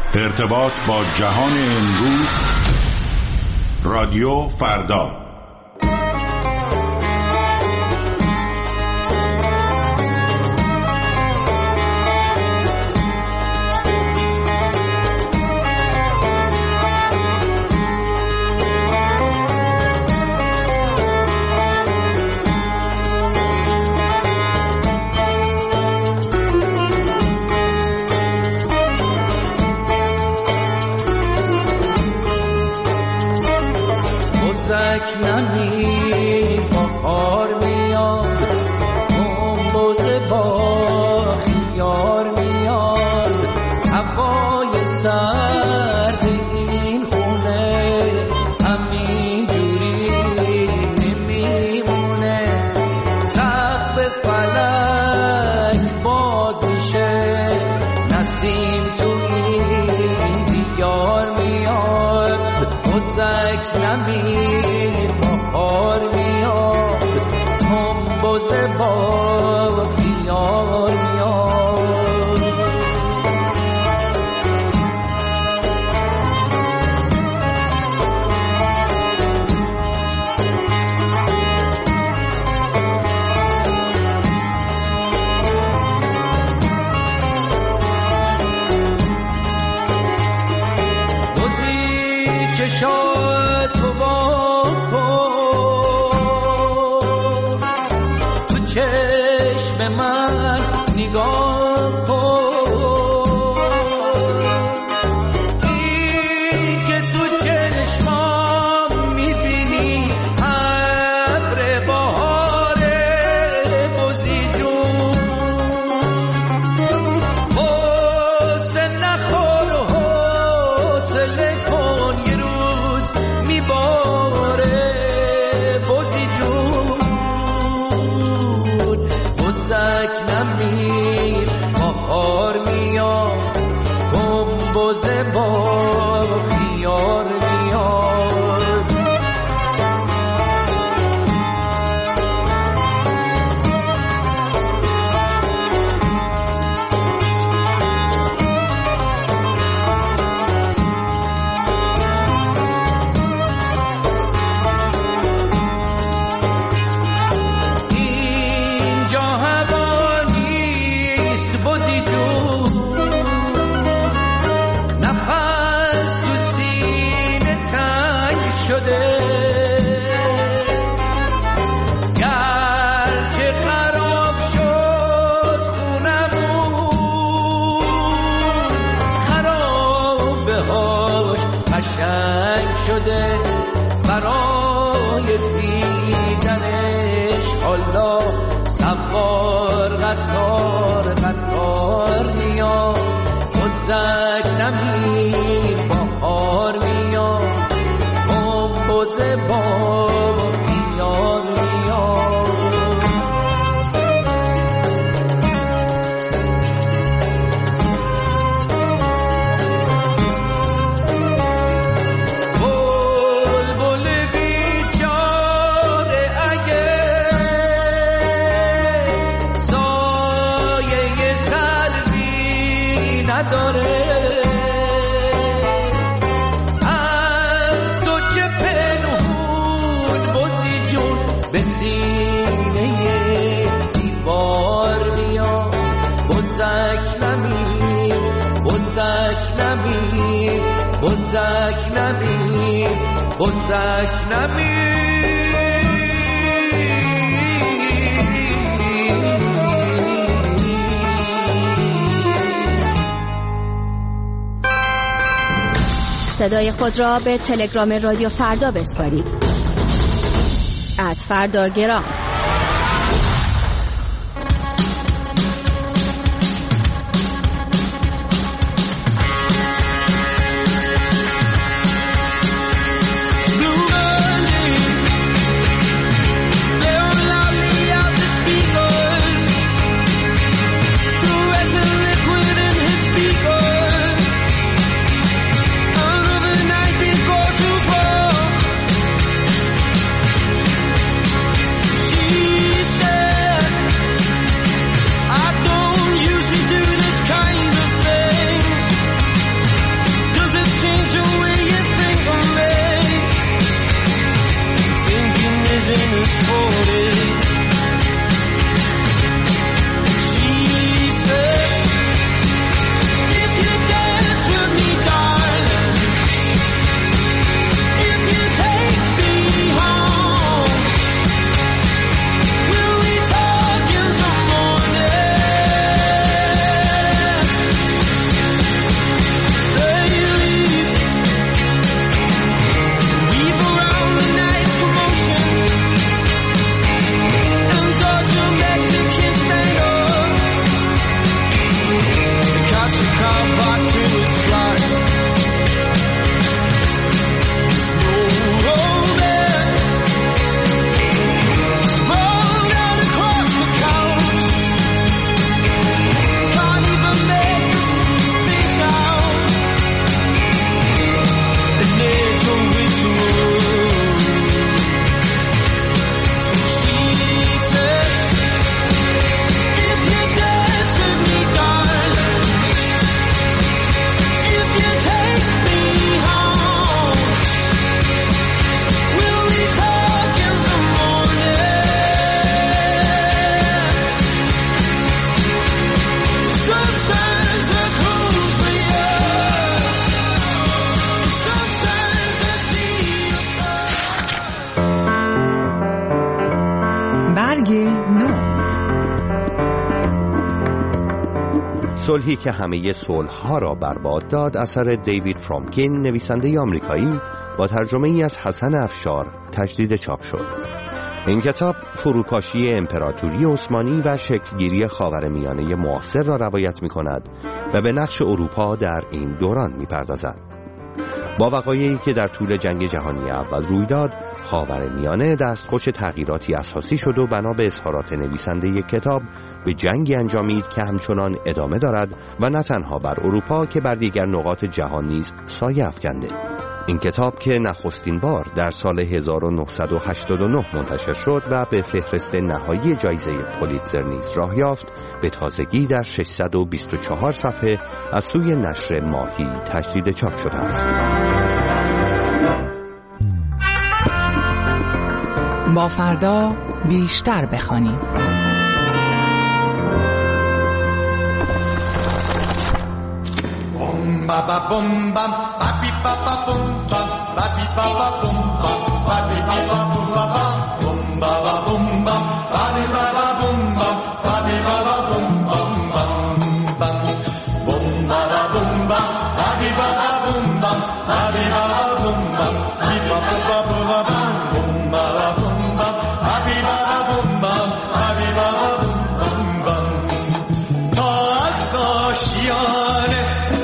ارتباط با جهان امروز. رادیو فردا. صدای خود را به تلگرام رادیو فردا بسپارید. @فرداگرام. She صلحی که همه صلح‌ها را برباد داد اثر دیوید فرامکین، نویسنده آمریکایی، با ترجمه ای از حسن افشار تجدید چاپ شد. این کتاب فروپاشی امپراتوری عثمانی و شکلگیری خاورمیانه معاصر را روایت می‌کند و به نقش اروپا در این دوران می‌پردازد. با وقایعی که در طول جنگ جهانی اول روی داد، خاورمیانه دستخوش تغییراتی اساسی شد و بنا به اظهارات نویسنده کتاب به جنگی انجامید که همچنان ادامه دارد و نه تنها بر اروپا که بر دیگر نقاط جهان نیز سایه افکنده. این کتاب که نخستین بار در سال 1989 منتشر شد و به فهرست نهایی جایزه پولیتزر نیز راه یافت، به تازگی در 624 صفحه از سوی نشر ماهی تجدید چاپ شده است. با فردا بیشتر بخوانیم. Baba bum bum, babi baba bum bum, babi baba bum bum, babi baba bum bum, baba bum bum, babi baba bum bum, babi baba bum bum bum, bum baba bum bum, babi baba bum bum, babi baba bum bum, babi baba bum baba bum bum, babi baba bum bum, babi baba bum bum. تا از آشیانه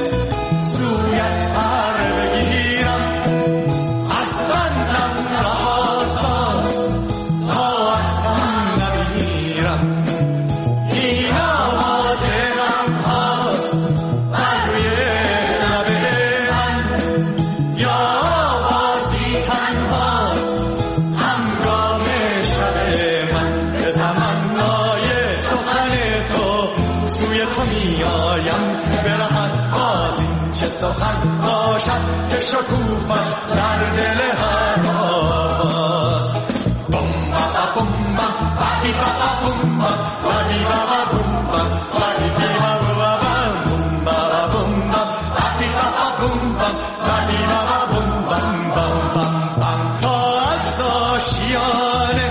سخن باشد که شکوفت در دل هر آواز. بوم بابا بوم بام بادی بابا بوم بام بادی بابا بوم بام بادی بابا بوم بابا بوم بام بادی بابا بوم بام بادی بابا بوم بام بام بام. تا از آشیانه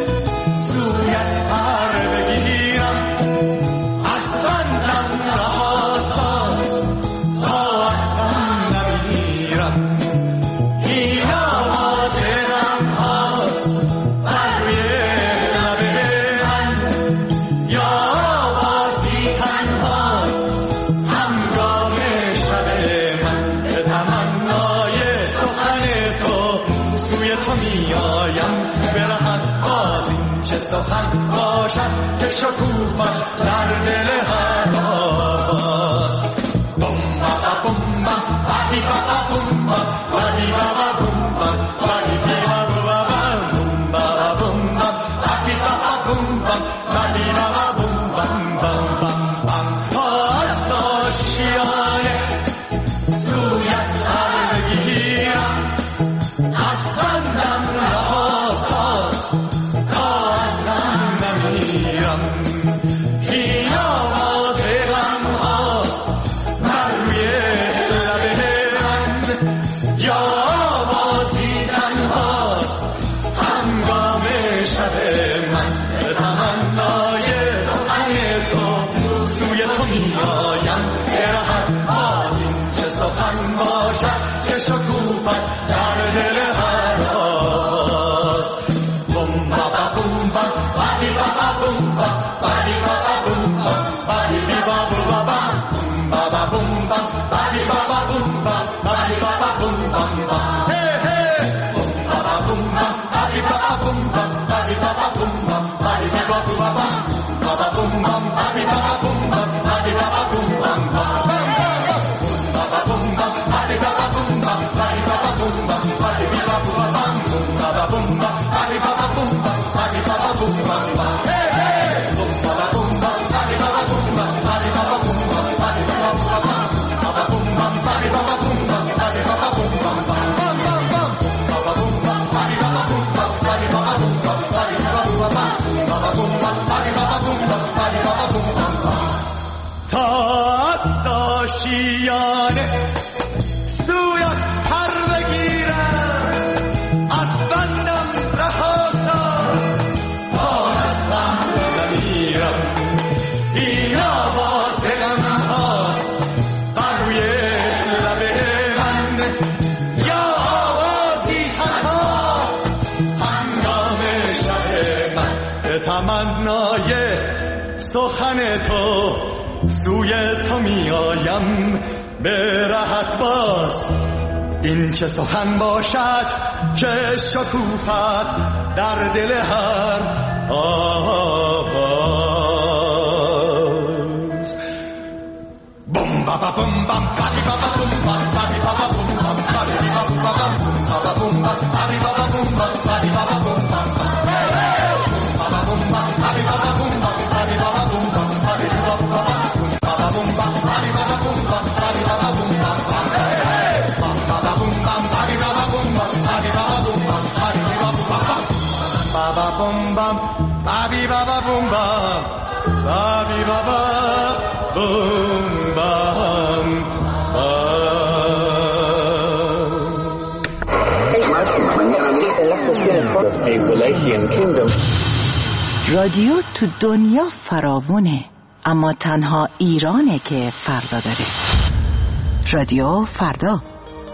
سویت پر بگیرم، از بندم رها ساز تا از غم نمیرم. این آواز غم هاست بر روی لب من، یا آوازی تنهاست همراه شب من. به تمنای سخن تو سوی تو میایم، برهد باز این چه سخن باشد که شکوفت در دل هر آواز. بوم بابا بوم بام بادی بابا بوم بام بادی بابا بوم بام بادی بابا بوم بابا بوم بام بادی بابا بوم بام بادی بابا بوم بام بام بام. تا از آشیانه سویت پر بگیرم، از بندم رها ساز تا از غم نمیرم. این آواز غم هاست بر روی لب من، یا آوازی تنهاست هنگام شب من. به تمنای سخن تو سوی تو میایم، برهد باز این چه سخن باشد که شکوفت در دل هر آواز. بوم بابا بوم بام بادی بابا بوم بام بادی بابا بوم بام بادی بابا بوم بابا بوم بام بادی بابا بوم بام بادی بابا بوم بام. هی هی بوم بابا بوم بام بادی بابا بوم بام بادی بابا بوم بام بادی بابا بوم بام بادی بابا بوم بام بادی بابا بوم بام بابا بوم بام بادی بابا بوم بام بادی بابا بوم بام بادی بابا بابا بوم بام بادی بابا بوم بام بادی بابا بوم بام. هی هی بوم بابا بوم بام بادی بابا بوم بام بادی بابا بوم بام بادی بابا بابا بوم بام بادی بابا بوم بام بادی بابا بوم بام بام بام بام. بابا بوم بام بادی بابا بوم بام بادی بابا بوم بام بادی بابا بابا بوم بام بادی بابا بوم بام بادی بابا بوم بام. تا از آشیانه سویت پر بگیرم، از بندم رها ساز تا از غم نمیرم. این آواز غم سخن تو سوی تو می آیم به راحت باز. این چه سخن باشد که شکوفت در دل هر آواز. بوم بابا بوم بام بابی بابا بوم بام بابی بابا بوم بام بابی بابا بوم بام بابی بابا بوم بام بابی بابا بوم بام بابا بوم بام بابی بابا بوم بام بابی بابا بوم بام بابی بابا بوم بام بابی بابا بوم بام بابی بابا بوم بام بابا بوم بام بابی بابا بوم بام بابی بابا بوم بام بابی بابا بوم بام بابی بابا بوم بام بابی بابا بوم بام. رادیو تو دنیا فراوونه، اما تنها ایرانه که فردا داره. رادیو فردا.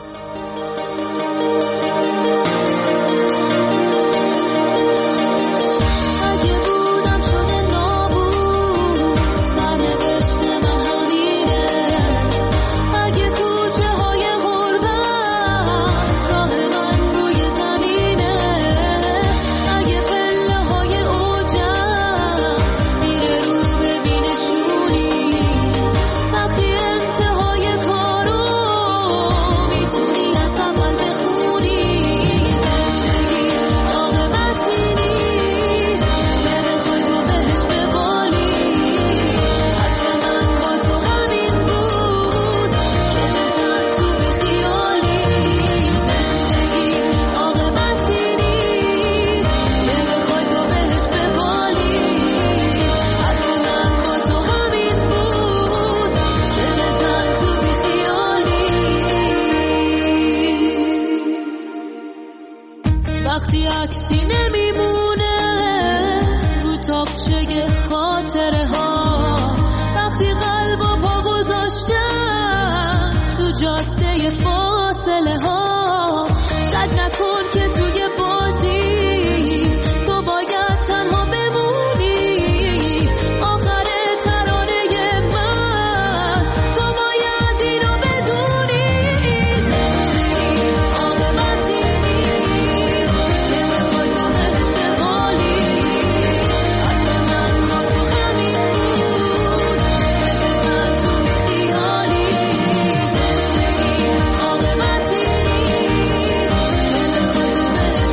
وقتی عکسی نمیمونه رو تاقچه خاطره ها، وقتی قلب و پا گذاشتم تو جاده فاصله ها، شک نکن که توی بازی تو باید تنها بمونی. آخر ترانه من تو باید اینو بدونی. زندگی عاقبتی نیست که بخوای تو بهش بمالی. حرف من با تو همین بود که بزن تو بیخیالی. زندگی عاقبتی نیست که بخوای تو بهش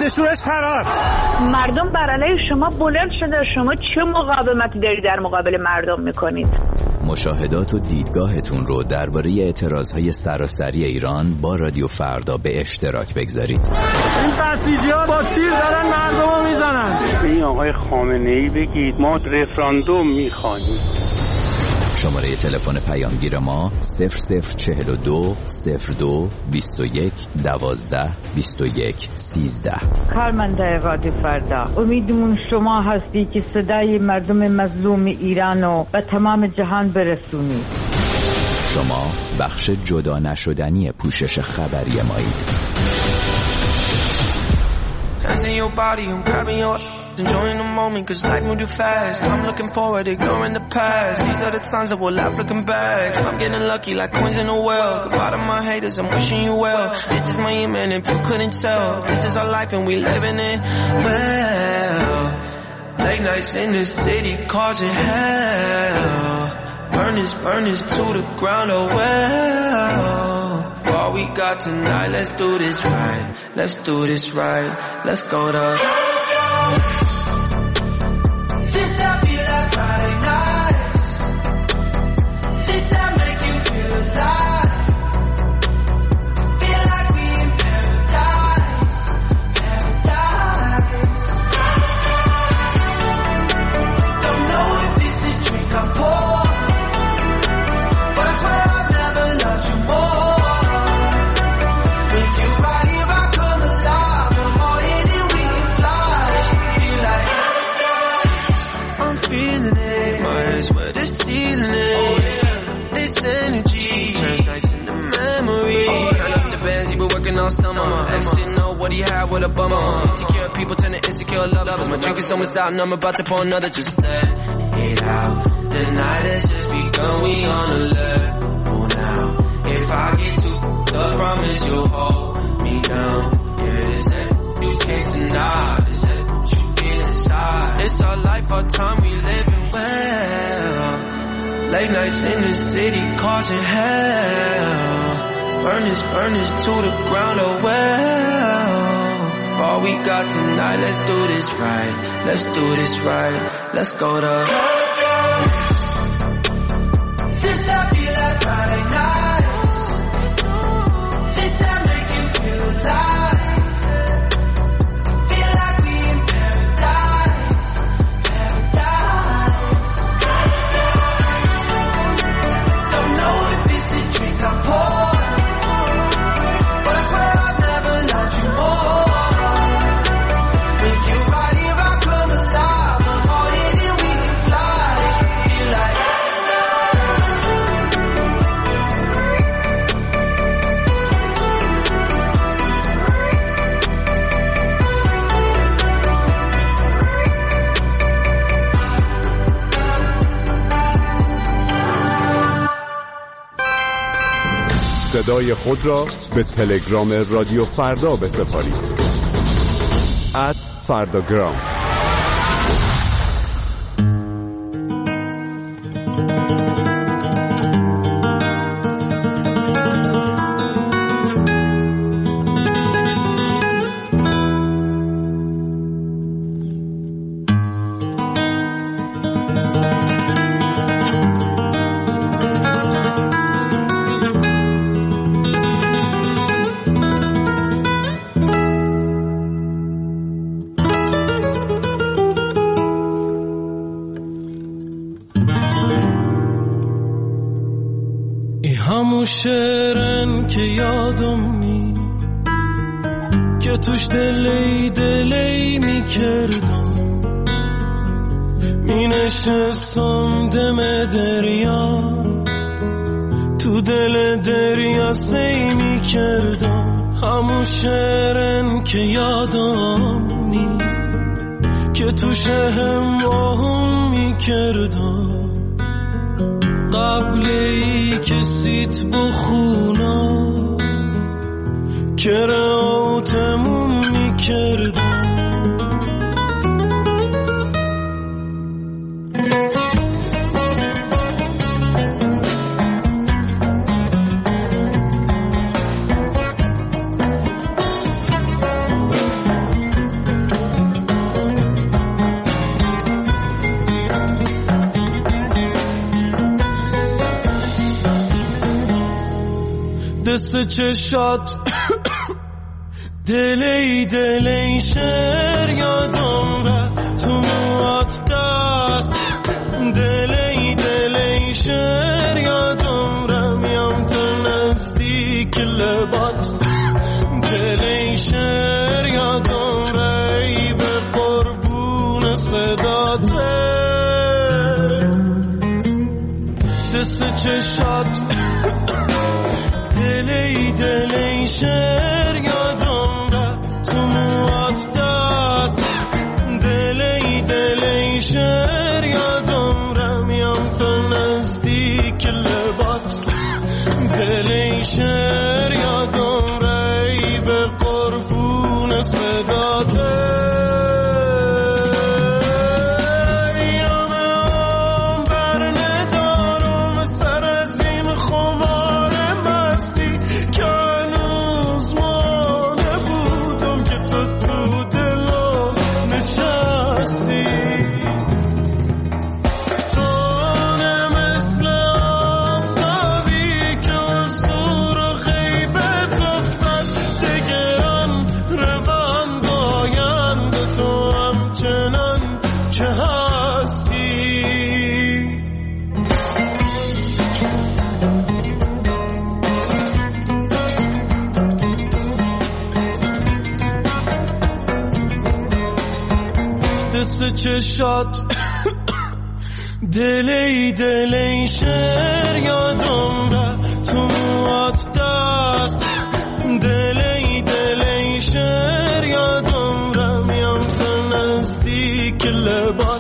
شورش فرار. مردم بر علیه شما بلند شده، شما چه مقاومتی دارید در مقابل مردم میکنید؟ مشاهدات و دیدگاهتون رو درباره اعتراضهای سراسری ایران با رادیو فردا به اشتراک بگذارید. این بسیجی‌ها با تیر دارن مردم رو میزنن. به این آقای خامنه‌ای بگید ما رفراندوم میخوانیم. شماره تلفن پیامگیر ما 0042 02 21 12 21 13. کارمنده رادیو فردا، امیدمون شما هستی که صدای مردم مظلوم ایران رو به تمام جهان برسونید. شما بخش جدا نشدنی پوشش خبری مایید. Enjoying the moment cause life moves too fast. I'm looking forward, ignoring the past. These are the times that we'll laugh looking back. I'm getting lucky like coins in a well. Goodbye to my haters, I'm wishing you well. This is my amen if you couldn't tell. This is our life and we living it well. Late nights in the city causing hell. Burn this to the ground, oh well. All we got tonight, let's do this right. Let's do this right. Let's go to this I feel like Friday nights. This I make you feel alive. Feel like we in paradise. Paradise. Don't know if it's a drink I pour, but I swear I've never loved you more. With you right here I come alive. I'm all in and we can fly. Feel like I'm feeling it. My eyes where the ceiling is. This energy turns nights into memory. Counting the bands, he been working all summer. Ex didn't know what he had with a bummer. Insecure people turn to insecure lovers. My drink is almost out and I'm about to pour another. Just let it out. The night has just begun. We on a level now. If I get too I promise you'll hold me down. Yeah, this that you can't deny. This that you feel inside. It's our life, our time, we living well. Late nights in the city causing hell. Burn this to the ground, oh well. All we got tonight, let's do this right. Let's do this right. Let's go to this I feel like Friday nights. This I make you feel alive. Feel like we in paradise. Paradise. Don't know if it's a drink I pour, but I swear I've never loved you more. With you right here I come alive. I'm all in and we can fly. Feel like صدای خود را به تلگرام رادیو فردا بسپارید. @فرداگرام. شعرن که یادم که توش دلی می کردم، می نشستم دم دریا، تو دل دریا سی می کردم. همون شعرن که یادم که توش هم می کردم، قبل ای که سیت بخونا که راتمون میکردم. دست چشات دلی شعر یادم رفت تو موات دست دلی شعر یادم رفت میم تو نزدیک لبات دلی شعر یادم رفت ای به قربون صداته دست چشات دلی شعر یادم رفت تو موات دست دلی شعر یادم رفت میم تو نزدیک لبات دلی شعر یادم رفت ای به قربون صداته چشات دلی شعر یادم رفت تو موات دست دلی شعر یادم رفت میم تو نزدیک لبات